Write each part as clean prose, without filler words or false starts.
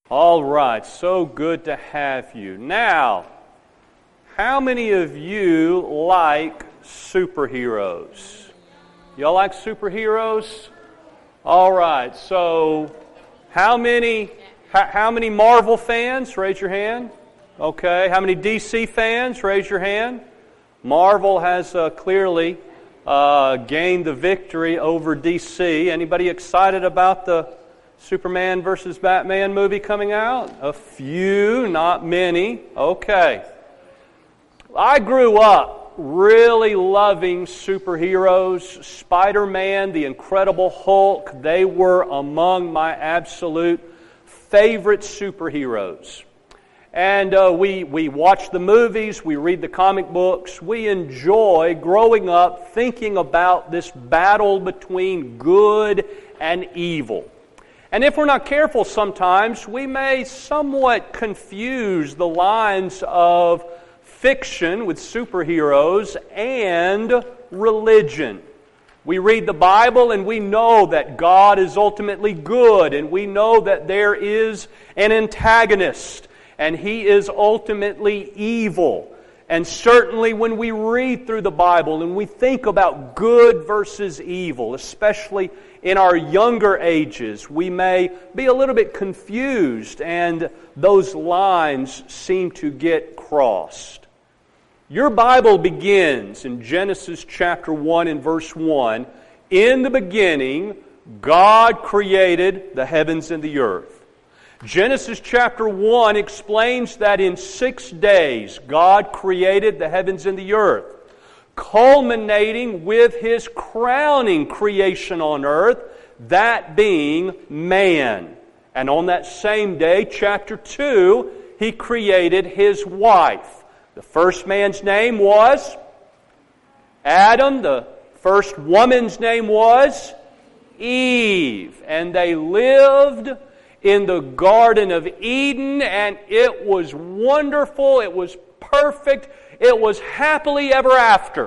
All right, so good to have you. Now, how many of you like superheroes? Y'all like superheroes? All right, so how many Marvel fans? Raise your hand. Okay, how many DC fans? Raise your hand. Marvel has clearly gained the victory over DC. Anybody excited about the Superman versus Batman movie coming out? A few, not many. Okay. I grew up really loving superheroes. Spider-Man, the Incredible Hulk, they were among my absolute favorite superheroes. And we watch the movies, we read the comic books, we enjoy growing up thinking about this battle between good and evil. And if we're not careful sometimes, we may somewhat confuse the lines of fiction with superheroes and religion. We read the Bible and we know that God is ultimately good, and we know that there is an antagonist and he is ultimately evil. And certainly when we read through the Bible and we think about good versus evil, especially in our younger ages, we may be a little bit confused and those lines seem to get crossed. Your Bible begins in Genesis chapter 1 and verse 1. In the beginning, God created the heavens and the earth. Genesis chapter 1 explains that in 6 days God created the heavens and the earth, culminating with His crowning creation on earth, that being man. And on that same day, chapter 2, He created His wife. The first man's name was Adam. The first woman's name was Eve. And they lived in the Garden of Eden, and it was wonderful, it was perfect, it was happily ever after.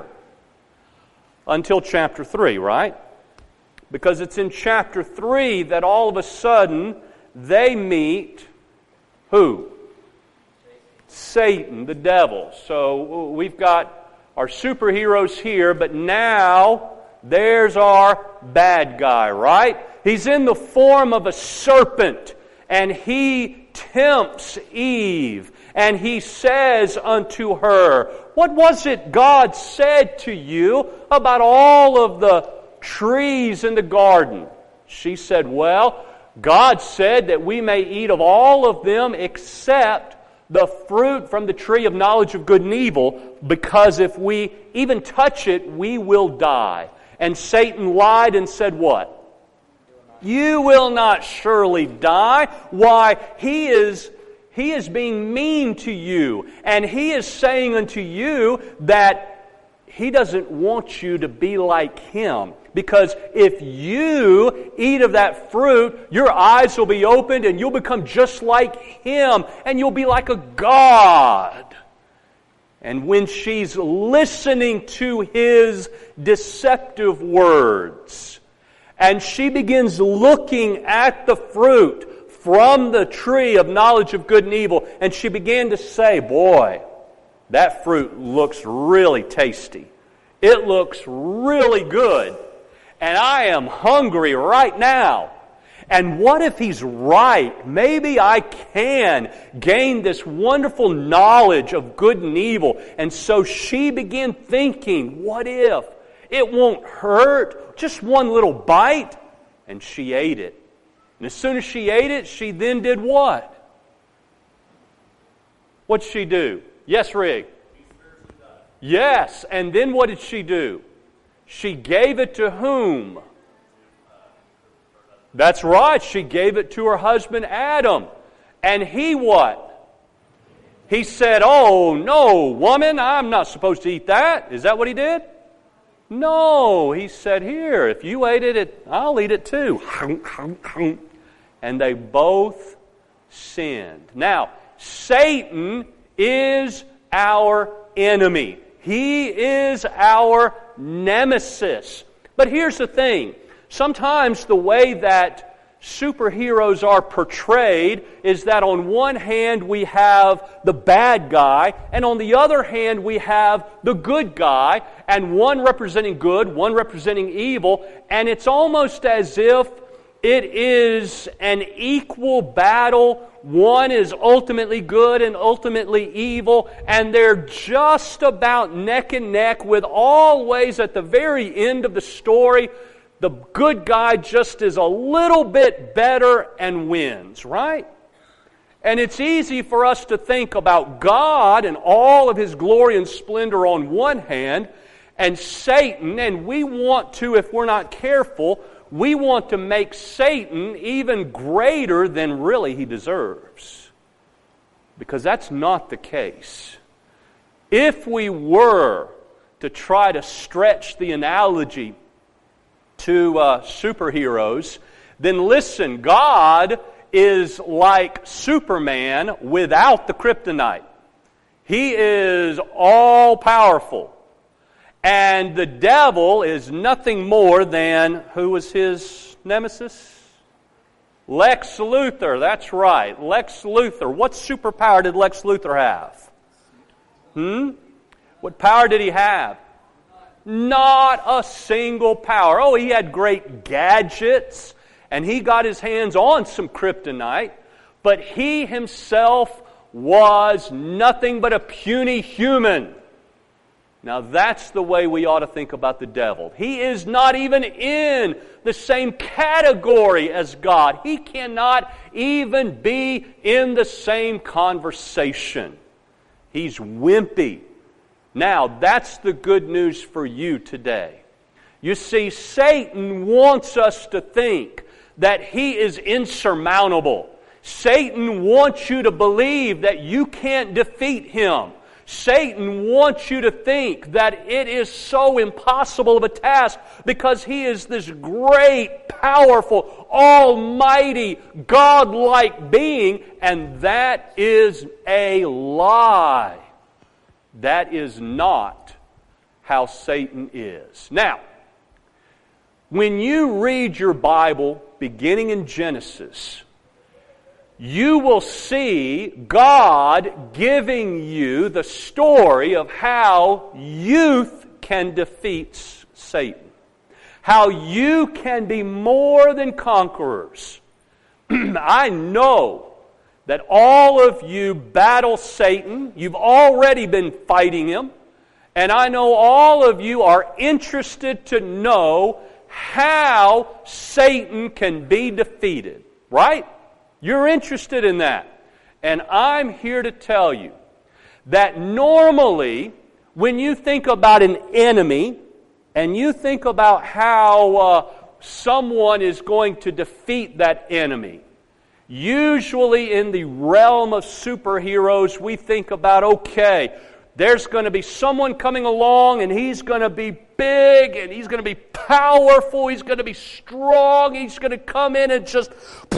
Until chapter 3, right? Because it's in chapter 3 that all of a sudden they meet who? Satan, the devil. So we've got our superheroes here, but now there's our bad guy, right? He's in the form of a serpent, and he tempts Eve, and he says unto her, "What was it God said to you about all of the trees in the garden?" She said, "Well, God said that we may eat of all of them except the fruit from the tree of knowledge of good and evil, because if we even touch it, we will die." And Satan lied and said what? You will not surely die. Why? He is being mean to you. And he is saying unto you that he doesn't want you to be like him. Because if you eat of that fruit, your eyes will be opened and you'll become just like him. And you'll be like a god. And when she's listening to his deceptive words, and she begins looking at the fruit from the tree of knowledge of good and evil, and she began to say, "Boy, that fruit looks really tasty. It looks really good. And I am hungry right now. And what if he's right? Maybe I can gain this wonderful knowledge of good and evil." And so she began thinking, what if? It won't hurt. Just one little bite. And she ate it. And as soon as she ate it, she then did what? What'd she do? Yes, Rig? Yes. And then what did she do? She gave it to whom? That's right. She gave it to her husband Adam. And he what? He said, "Oh, no, woman, I'm not supposed to eat that." Is that what he did? No, he said, "Here, if you ate it, I'll eat it too." And they both sinned. Now, Satan is our enemy. He is our nemesis. But here's the thing. Sometimes the way that superheroes are portrayed is that on one hand we have the bad guy, and on the other hand we have the good guy, and one representing good, one representing evil, and it's almost as if it is an equal battle. One is ultimately good and ultimately evil, and they're just about neck and neck, with always at the very end of the story, the good guy just is a little bit better and wins, right? And it's easy for us to think about God and all of His glory and splendor on one hand, and Satan, and we want to, if we're not careful, we want to make Satan even greater than really he deserves. Because that's not the case. If we were to try to stretch the analogy to superheroes, then listen, God is like Superman without the kryptonite. He is all-powerful. And the devil is nothing more than, who was his nemesis? Lex Luthor, that's right, Lex Luthor. What superpower did Lex Luthor have? What power did he have? Not a single power. Oh, he had great gadgets, and he got his hands on some kryptonite, but he himself was nothing but a puny human. Now that's the way we ought to think about the devil. He is not even in the same category as God. He cannot even be in the same conversation. He's wimpy. Now, that's the good news for you today. You see, Satan wants us to think that he is insurmountable. Satan wants you to believe that you can't defeat him. Satan wants you to think that it is so impossible of a task because he is this great, powerful, almighty, God-like being, and that is a lie. That is not how Satan is. Now, when you read your Bible, beginning in Genesis, you will see God giving you the story of how youth can defeat Satan. How you can be more than conquerors. I know that all of you battle Satan. You've already been fighting him. And I know all of you are interested to know how Satan can be defeated. Right? You're interested in that. And I'm here to tell you that normally when you think about an enemy and you think about how someone is going to defeat that enemy, usually in the realm of superheroes, we think about, okay, there's going to be someone coming along and he's going to be big and he's going to be powerful, he's going to be strong, he's going to come in and just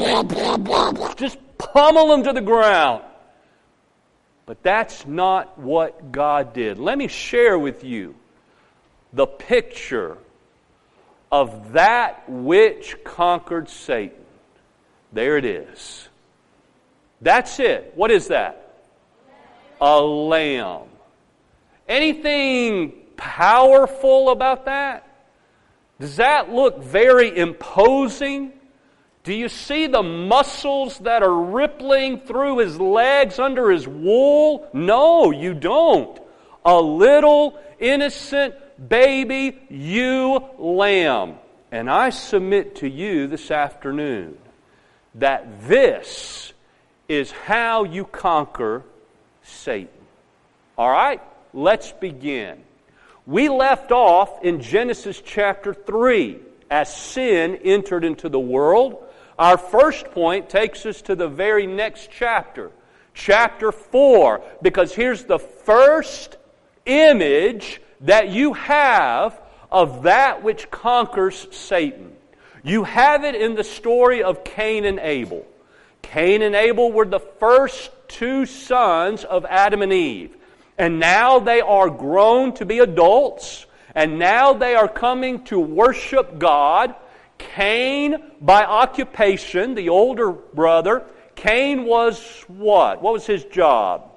pummel him to the ground. But that's not what God did. Let me share with you the picture of that which conquered Satan. There it is. That's it. What is that? A lamb. Anything powerful about that? Does that look very imposing? Do you see the muscles that are rippling through his legs under his wool? No, you don't. A little innocent baby ewe lamb. And I submit to you this afternoon that this is how you conquer Satan. All right? Let's begin. We left off in Genesis chapter 3 as sin entered into the world. Our first point takes us to the very next chapter, chapter 4, because here's the first image that you have of that which conquers Satan. You have it in the story of Cain and Abel. Cain and Abel were the first two sons of Adam and Eve. And now they are grown to be adults. And now they are coming to worship God. Cain, by occupation, the older brother, Cain was what? What was his job?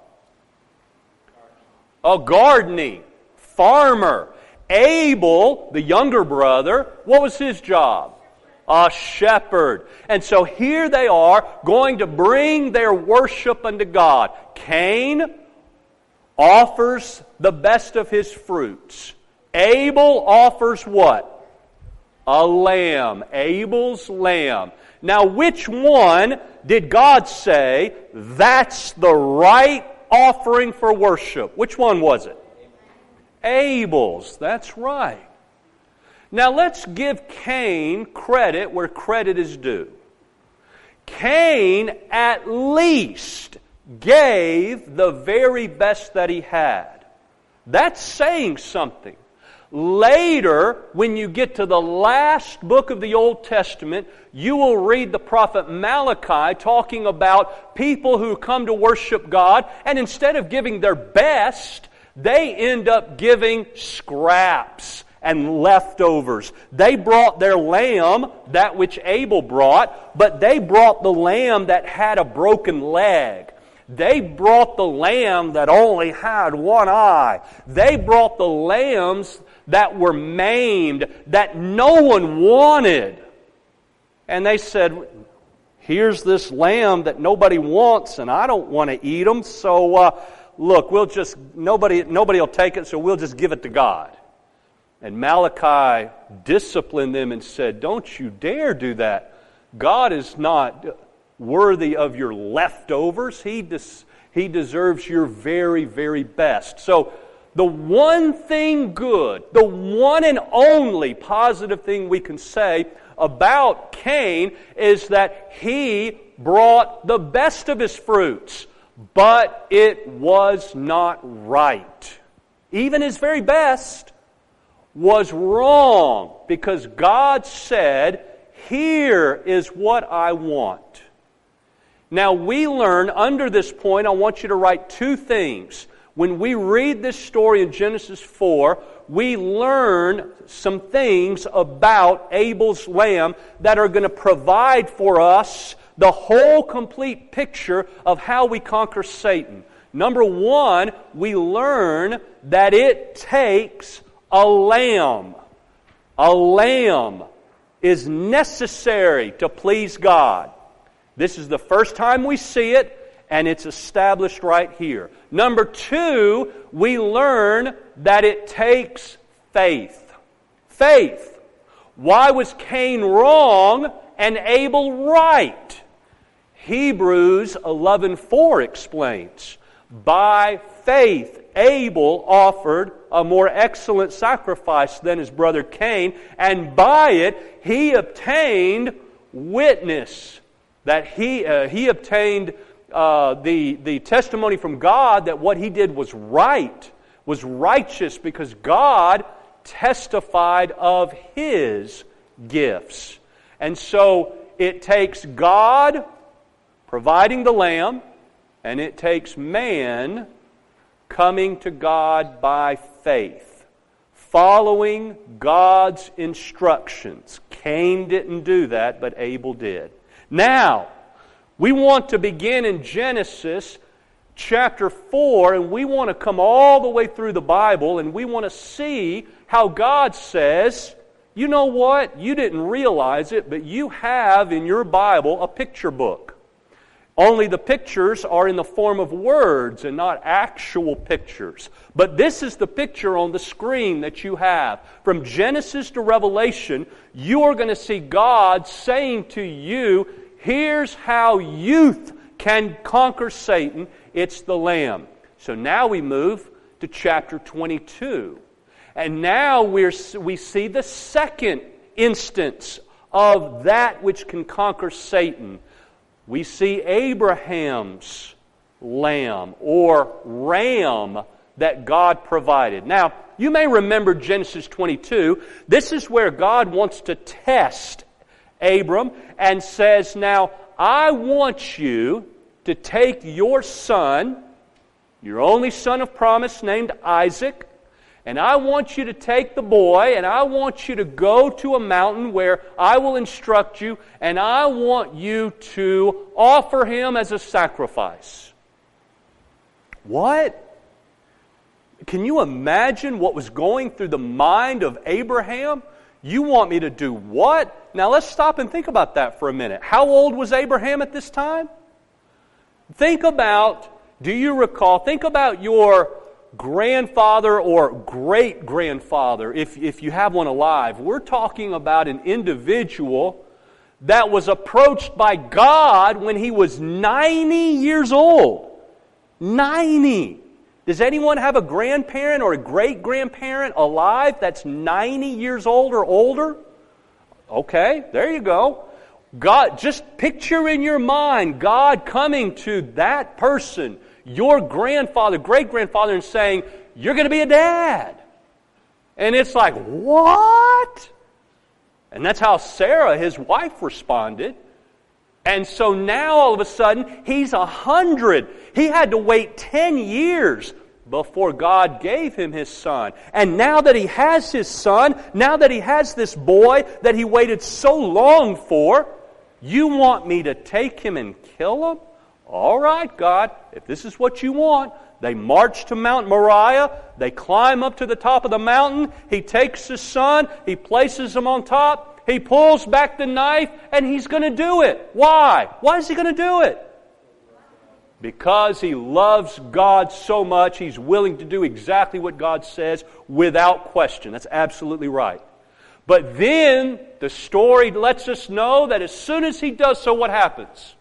A gardening, farmer. Abel, the younger brother, what was his job? A shepherd. And so here they are going to bring their worship unto God. Cain offers the best of his fruits. Abel offers what? A lamb. Abel's lamb. Now, which one did God say that's the right offering for worship? Which one was it? Abel's. That's right. Now, let's give Cain credit where credit is due. Cain at least gave the very best that he had. That's saying something. Later, when you get to the last book of the Old Testament, you will read the prophet Malachi talking about people who come to worship God, and instead of giving their best, they end up giving scraps and leftovers. They brought their lamb, that which Abel brought, but they brought the lamb that had a broken leg. They brought the lamb that only had one eye. They brought the lambs that were maimed, that no one wanted. And they said, here's this lamb that nobody wants, and I don't want to eat them, so look, nobody will take it, so we'll just give it to God. And Malachi disciplined them and said, don't you dare do that. God is not worthy of your leftovers. He deserves your very, very best. So the one thing good, the one and only positive thing we can say about Cain is that he brought the best of his fruits, but it was not right. Even his very best was wrong, because God said, here is what I want. Now we learn under this point, I want you to write two things. When we read this story in Genesis 4, we learn some things about Abel's lamb that are going to provide for us the whole complete picture of how we conquer Satan. Number one, we learn that it takes a lamb. A lamb is necessary to please God. This is the first time we see it, and it's established right here. Number two, we learn that it takes faith. Faith. Why was Cain wrong and Abel right? Hebrews 11:4 explains, by faith Abel offered a more excellent sacrifice than his brother Cain, and by it he obtained witness, that he obtained the testimony from God that what he did was right, was righteous, because God testified of His gifts. And so it takes God providing the lamb, and it takes man coming to God by faith, following God's instructions. Cain didn't do that, but Abel did. Now, we want to begin in Genesis chapter 4, and we want to come all the way through the Bible, and we want to see how God says, you know what? You didn't realize it, but you have in your Bible a picture book. Only the pictures are in the form of words and not actual pictures. But this is the picture on the screen that you have. From Genesis to Revelation, you are going to see God saying to you, here's how youth can conquer Satan. It's the Lamb. So now we move to chapter 22. And now we see the second instance of that which can conquer Satan. We see Abraham's lamb or ram that God provided. Now, you may remember Genesis 22. This is where God wants to test Abram and says, now, I want you to take your son, your only son of promise named Isaac, And I want you to take the boy, and I want you to go to a mountain where I will instruct you, and I want you to offer him as a sacrifice. What? Can you imagine what was going through the mind of Abraham? You want me to do what? Now let's stop and think about that for a minute. How old was Abraham at this time? Think about your grandfather or great-grandfather, if you have one alive. We're talking about an individual that was approached by God when he was 90 years old. 90. Does anyone have a grandparent or a great-grandparent alive that's 90 years old or older? Okay, there you go. God, just picture in your mind God coming to that person, your grandfather, great-grandfather, and saying, "You're going to be a dad." And it's like, what? And that's how Sarah, his wife, responded. And so now all of a sudden, he's 100. He had to wait 10 years before God gave him his son. And now that he has his son, now that he has this boy that he waited so long for, you want me to take him and kill him? All right, God, if this is what you want. They march to Mount Moriah. They climb up to the top of the mountain. He takes his son. He places him on top. He pulls back the knife, and he's going to do it. Why? Why is he going to do it? Because he loves God so much, he's willing to do exactly what God says without question. That's absolutely right. But then the story lets us know that as soon as he does so, what happens?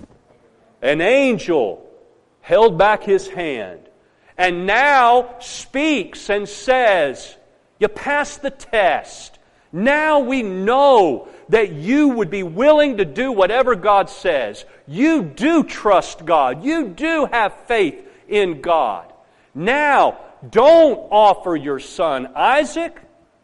An angel held back his hand and now speaks and says, "You passed the test. Now we know that you would be willing to do whatever God says. You do trust God. You do have faith in God. Now, don't offer your son Isaac."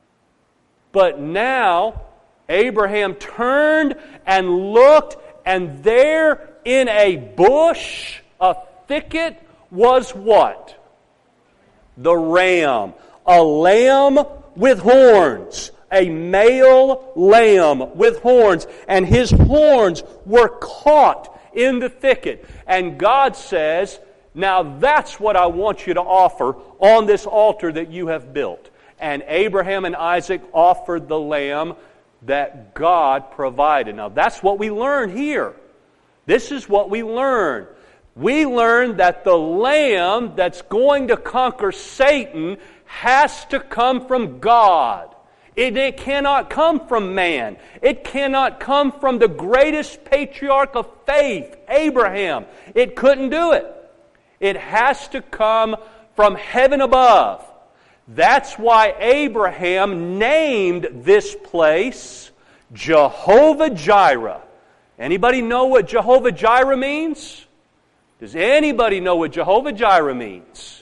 But now, Abraham turned and looked, and there in a bush, a thicket, was what? The ram. A lamb with horns. A male lamb with horns. And his horns were caught in the thicket. And God says, "Now that's what I want you to offer on this altar that you have built." And Abraham and Isaac offered the lamb that God provided. Now that's what we learn here. This is what we learn. We learn that the lamb that's going to conquer Satan has to come from God. It cannot come from man. It cannot come from the greatest patriarch of faith, Abraham. It couldn't do it. It has to come from heaven above. That's why Abraham named this place Jehovah-Jireh. Anybody know what Jehovah-Jireh means? Does anybody know what Jehovah-Jireh means?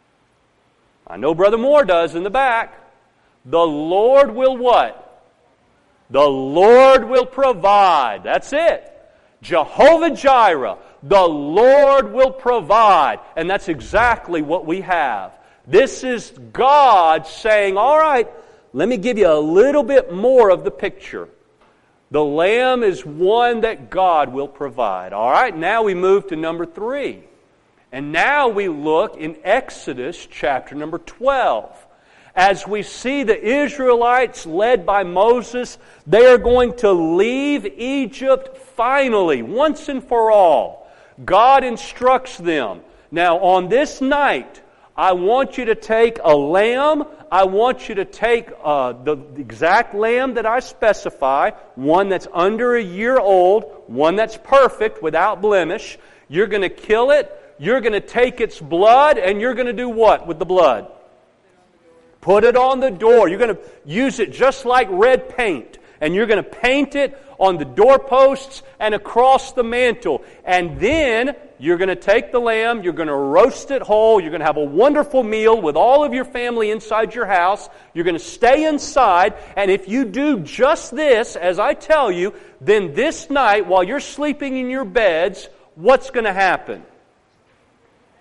I know Brother Moore does in the back. The Lord will what? The Lord will provide. That's it. Jehovah-Jireh. The Lord will provide. And that's exactly what we have. This is God saying, all right, let me give you a little bit more of the picture. The lamb is one that God will provide. All right, now we move to number 3. And now we look in Exodus chapter number 12. As we see the Israelites led by Moses, they are going to leave Egypt finally, once and for all. God instructs them. Now on this night, I want you to take a lamb. I want you to take the exact lamb that I specify, one that's under a year old, one that's perfect, without blemish. You're going to kill it. You're going to take its blood, and you're going to do what with the blood? Put it on the door. You're going to use it just like red paint. And you're going to paint it on the doorposts and across the mantle. And then you're going to take the lamb, you're going to roast it whole, you're going to have a wonderful meal with all of your family inside your house. You're going to stay inside, and if you do just this, as I tell you, then this night, while you're sleeping in your beds, what's going to happen?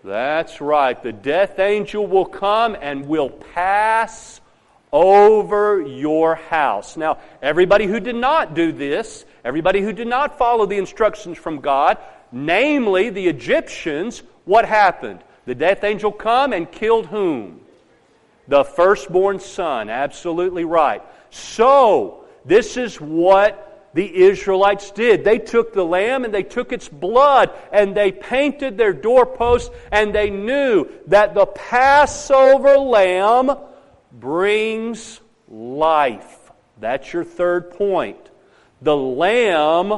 That's right. The death angel will come and will pass over your house. Now, everybody who did not do this, everybody who did not follow the instructions from God, namely the Egyptians, what happened? The death angel come and killed whom? The firstborn son. Absolutely right. So, this is what the Israelites did. They took the lamb and they took its blood and they painted their doorposts, and they knew that the Passover lamb brings life. That's your third point. The lamb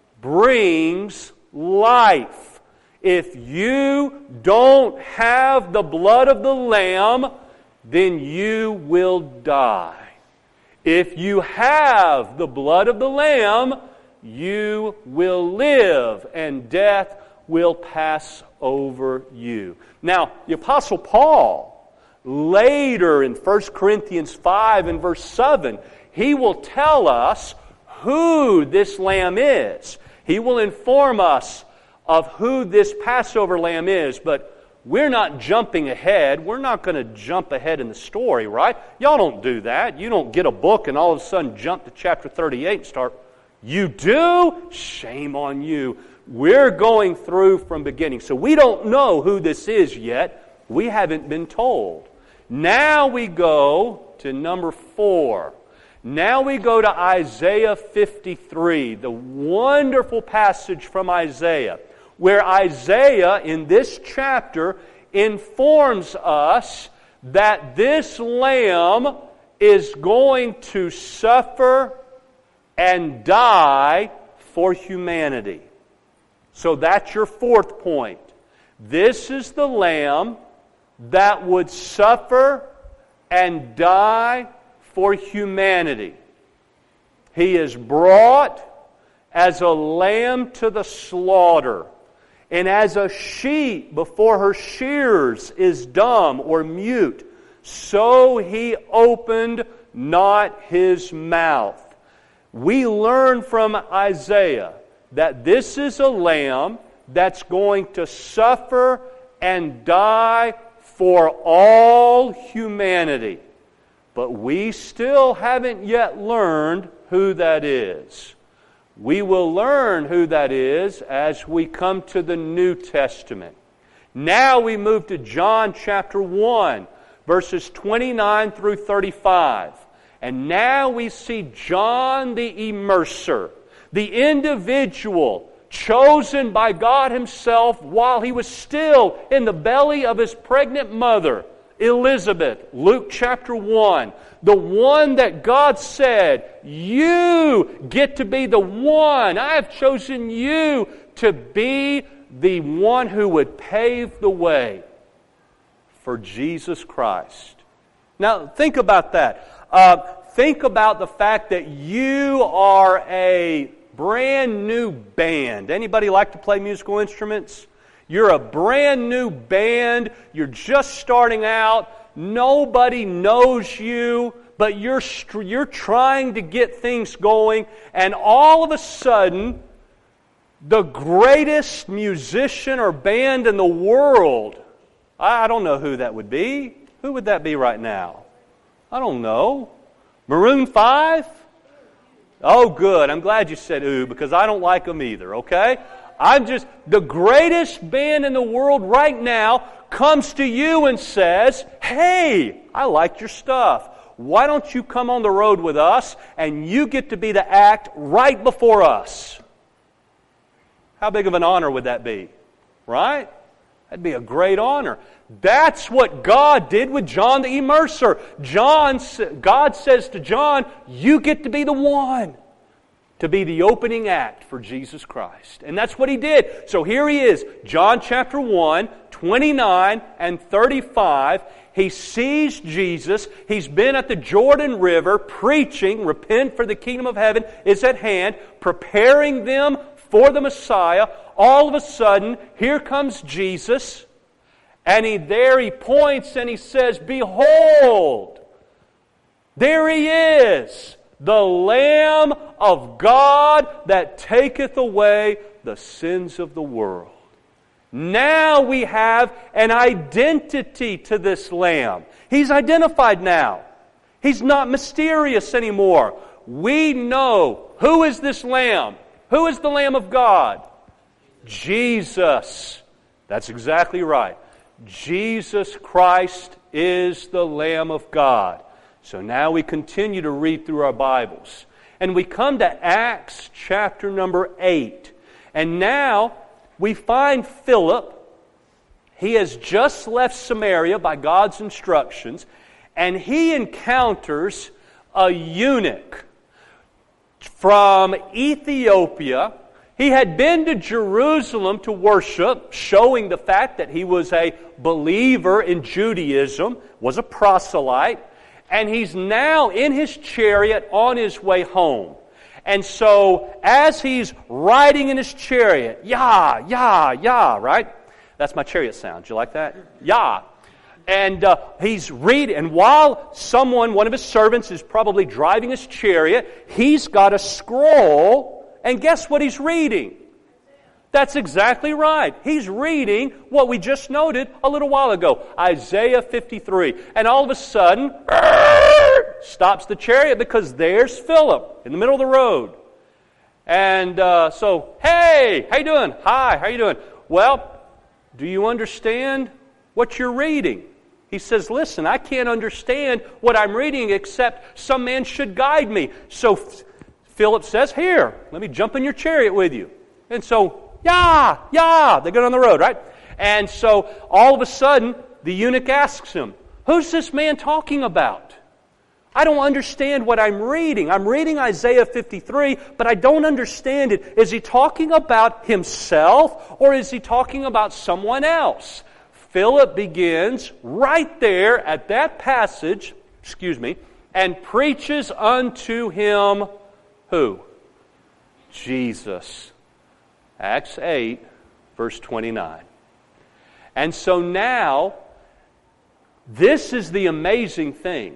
brings life. If you don't have the blood of the lamb, then you will die. If you have the blood of the lamb, you will live, and death will pass over you. Now, the Apostle Paul, later in 1 Corinthians 5 and verse 7, he will tell us who this lamb is. He will inform us of who this Passover lamb is, but we're not jumping ahead. We're not going to jump ahead in the story, right? Y'all don't do that. You don't get a book and all of a sudden jump to chapter 38 and start. You do? Shame on you. We're going through from beginning. So we don't know who this is yet. We haven't been told. Now we go to number 4. Now we go to Isaiah 53, the wonderful passage from Isaiah, where Isaiah, in this chapter, informs us that this lamb is going to suffer and die for humanity. So that's your fourth point. This is the lamb that would suffer and die for humanity. He is brought as a lamb to the slaughter. And as a sheep before her shears is dumb or mute, so he opened not his mouth. We learn from Isaiah that this is a lamb that's going to suffer and die for all humanity. But we still haven't yet learned who that is. We will learn who that is as we come to the New Testament. Now we move to John chapter 1, verses 29 through 35. And now we see John the Immerser, the individual chosen by God Himself while he was still in the belly of his pregnant mother, Elizabeth, Luke chapter 1. The one that God said, you get to be the one. I have chosen you to be the one who would pave the way for Jesus Christ. Now, think about that. Think about the fact that you are a brand new band. Anybody like to play musical instruments? You're a brand new band. You're just starting out. Nobody knows you, but you're trying to get things going, and all of a sudden, the greatest musician or band in the world, I don't know who that would be. Who would that be right now? I don't know. Maroon 5? Oh, good. I'm glad you said ooh, because I don't like them either, okay? The greatest band in the world right now comes to you and says, hey, I like your stuff. Why don't you come on the road with us and you get to be the act right before us? How big of an honor would that be? Right? That'd be a great honor. That's what God did with John the Immerser. God says to John, you get to be the one to be the opening act for Jesus Christ. And that's what He did. So here He is, John chapter 1, 29 and 35. He sees Jesus. He's been at the Jordan River preaching, repent for the kingdom of heaven is at hand, preparing them for the Messiah. All of a sudden, here comes Jesus, and He points and He says, behold, there He is, the Lamb of God that taketh away the sins of the world. Now we have an identity to this Lamb. He's identified now. He's not mysterious anymore. We know who is this Lamb. Who is the Lamb of God? Jesus. That's exactly right. Jesus Christ is the Lamb of God. So now we continue to read through our Bibles. And we come to Acts chapter number 8. And now we find Philip. He has just left Samaria by God's instructions. And he encounters a eunuch from Ethiopia. He had been to Jerusalem to worship, showing the fact that he was a believer in Judaism, was a proselyte, and he's now in his chariot on his way home. And so, as he's riding in his chariot, yah, yah, yah, right? That's my chariot sound. Do you like that? Yah. And he's reading, and while one of his servants is probably driving his chariot, he's got a scroll. And guess what he's reading? That's exactly right. He's reading what we just noted a little while ago, Isaiah 53. And all of a sudden, stops the chariot because there's Philip in the middle of the road. And so, hey, how you doing? Hi, how you doing? Well, do you understand what you're reading? He says, listen, I can't understand what I'm reading except some man should guide me. So Philip says, here, let me jump in your chariot with you. And so, they go down the road, right? And so, all of a sudden, the eunuch asks him, who's this man talking about? I don't understand what I'm reading. I'm reading Isaiah 53, but I don't understand it. Is he talking about himself, or is he talking about someone else? Philip begins right there at that passage, and preaches unto him who? Jesus. Acts 8, verse 29. And so now, this is the amazing thing.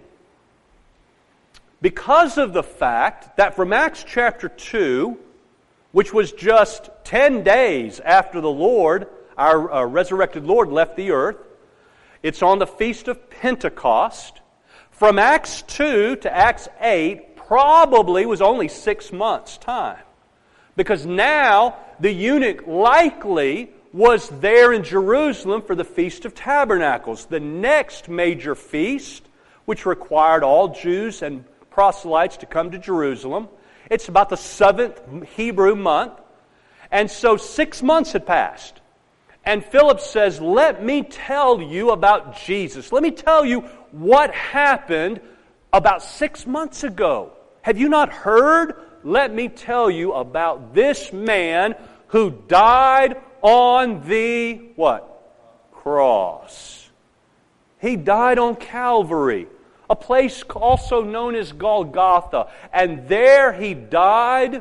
Because of the fact that from Acts chapter 2, which was just 10 days after the Lord, our resurrected Lord, left the earth, it's on the Feast of Pentecost. From Acts 2 to Acts 8, probably was only 6 months' time. Because now the eunuch likely was there in Jerusalem for the Feast of Tabernacles, the next major feast, which required all Jews and proselytes to come to Jerusalem. It's about the 7th Hebrew month. And so 6 months had passed. And Philip says, let me tell you about Jesus. Let me tell you what happened about 6 months ago. Have you not heard? Let me tell you about this man who died on the, what? Cross. He died on Calvary, a place also known as Golgotha. And there he died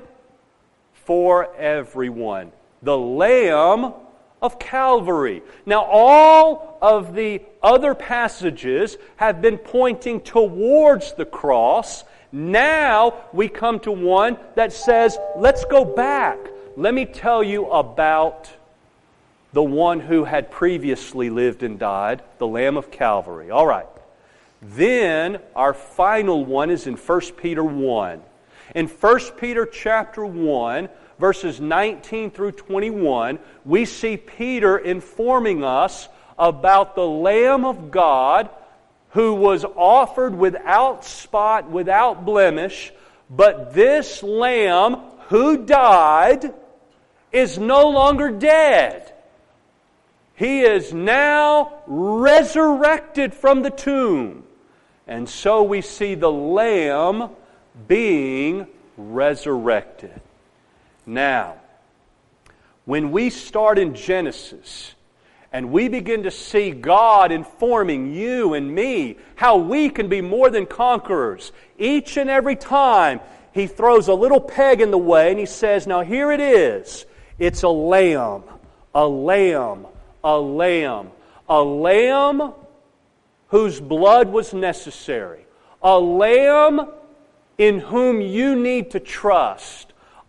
for everyone. The Lamb of Calvary. Now, all of the other passages have been pointing towards the cross. Now we come to one that says, let's go back. Let me tell you about the one who had previously lived and died, the Lamb of Calvary. All right. Then our final one is in 1 Peter 1. In 1 Peter chapter 1, verses 19 through 21, we see Peter informing us about the Lamb of God who was offered without spot, without blemish, but this Lamb who died is no longer dead. He is now resurrected from the tomb. And so we see the Lamb being resurrected. Now, when we start in Genesis and we begin to see God informing you and me how we can be more than conquerors, each and every time He throws a little peg in the way and He says, now here it is. It's a lamb, a lamb, a lamb, a lamb whose blood was necessary, a lamb in whom you need to trust,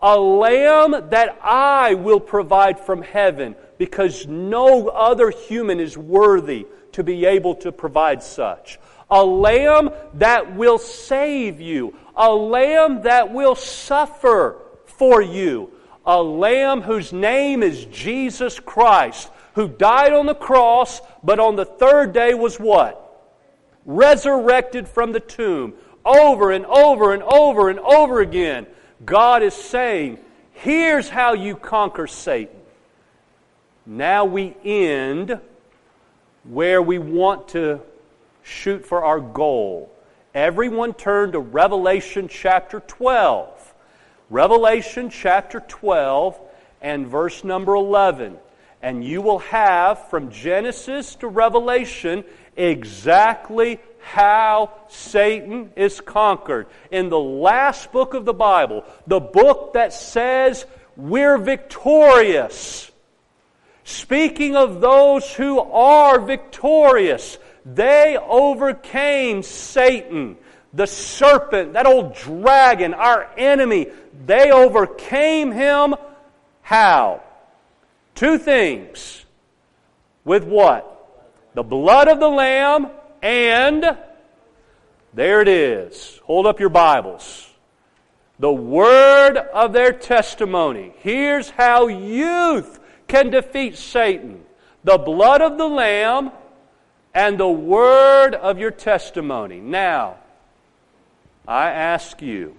A lamb that I will provide from heaven, because no other human is worthy to be able to provide such. A lamb that will save you. A lamb that will suffer for you. A lamb whose name is Jesus Christ, who died on the cross, but on the third day was what? Resurrected from the tomb. Over and over and over and over again, God is saying, here's how you conquer Satan. Now we end where we want to shoot for our goal. Everyone turn to Revelation chapter 12. Revelation chapter 12 and verse number 11. And you will have from Genesis to Revelation exactly how Satan is conquered. In the last book of the Bible, the book that says we're victorious. Speaking of those who are victorious, they overcame Satan, the serpent, that old dragon, our enemy. They overcame him. How? Two things. With what? The blood of the Lamb and, there it is. Hold up your Bibles. The word of their testimony. Here's how youth can defeat Satan. The blood of the Lamb and the word of your testimony. Now, I ask you,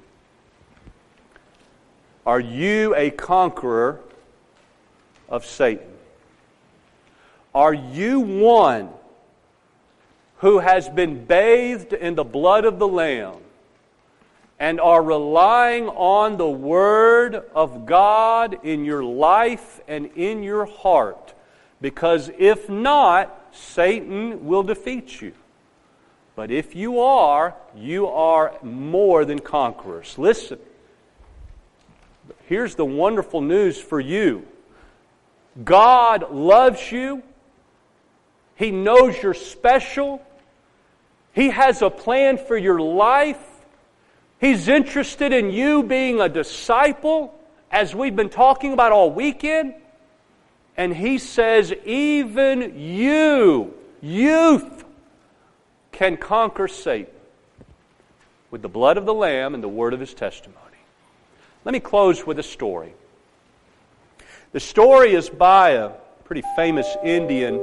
are you a conqueror of Satan? Are you one who has been bathed in the blood of the Lamb and are relying on the Word of God in your life and in your heart? Because if not, Satan will defeat you. But if you are more than conquerors. Listen, here's the wonderful news for you. God loves you. He knows you're special. He has a plan for your life. He's interested in you being a disciple, as we've been talking about all weekend. And He says, even you, youth, can conquer Satan with the blood of the Lamb and the word of His testimony. Let me close with a story. The story is by a pretty famous Indian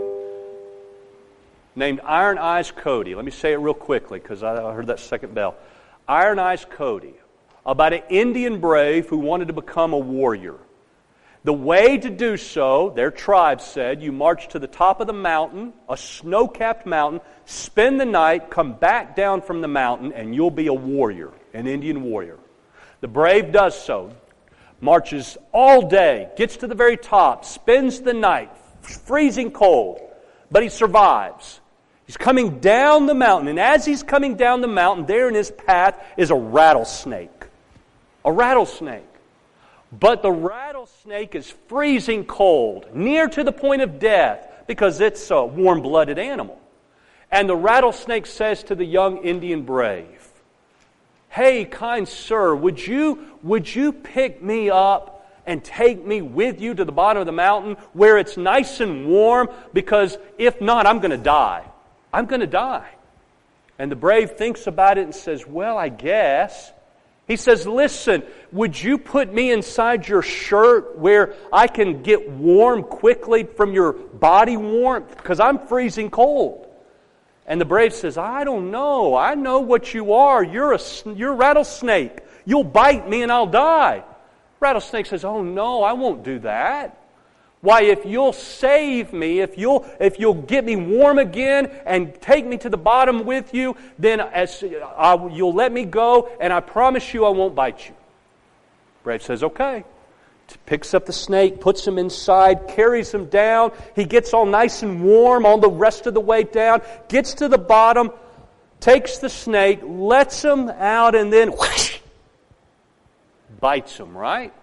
named Iron Eyes Cody. Let me say it real quickly because I heard that second bell. Iron Eyes Cody, about an Indian brave who wanted to become a warrior. The way to do so, their tribe said, you march to the top of the mountain, a snow-capped mountain, spend the night, come back down from the mountain, and you'll be a warrior, an Indian warrior. The brave does so, marches all day, gets to the very top, spends the night, freezing cold, but he survives. He's coming down the mountain, and as he's coming down the mountain, there in his path is a rattlesnake. A rattlesnake. But the rattlesnake is freezing cold, near to the point of death, because it's a warm-blooded animal. And the rattlesnake says to the young Indian brave, "Hey, kind sir, would you pick me up and take me with you to the bottom of the mountain where it's nice and warm? Because if not, I'm going to die. I'm going to die." And the brave thinks about it and says, "Well, I guess." He says, "Listen, would you put me inside your shirt where I can get warm quickly from your body warmth? Because I'm freezing cold." And the brave says, "I don't know. I know what you are. You're a rattlesnake. You'll bite me and I'll die." Rattlesnake says, "Oh no, I won't do that. Why, if you'll save me, if you'll get me warm again and take me to the bottom with you, then you'll let me go, and I promise you I won't bite you." Brave says, "Okay." Picks up the snake, puts him inside, carries him down. He gets all nice and warm all the rest of the way down, gets to the bottom, takes the snake, lets him out, and then whoosh, bites him, right?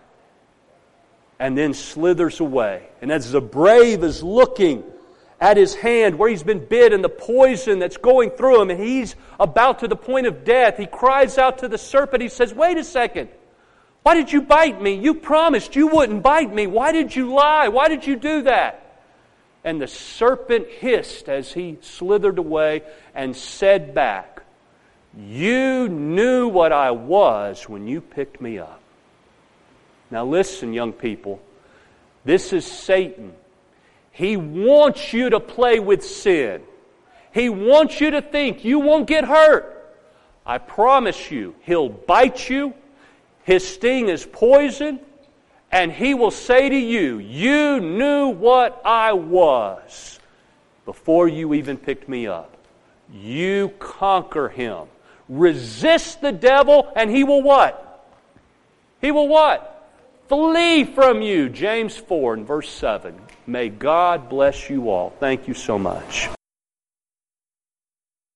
And then slithers away. And as the brave is looking at his hand where he's been bit and the poison that's going through him, and he's about to the point of death, he cries out to the serpent. He says, "Wait a second. Why did you bite me? You promised you wouldn't bite me. Why did you lie? Why did you do that? And the serpent hissed as he slithered away and said back, you knew what I was when you picked me up. Now listen, young people. This is Satan. He wants you to play with sin. He wants you to think you won't get hurt. I promise you, he'll bite you. His sting is poison. And he will say to you, you knew what I was before you even picked me up. You conquer him. Resist the devil and he will what? He will what? Flee from you. James 4 and verse 7. May God bless you all. Thank you so much.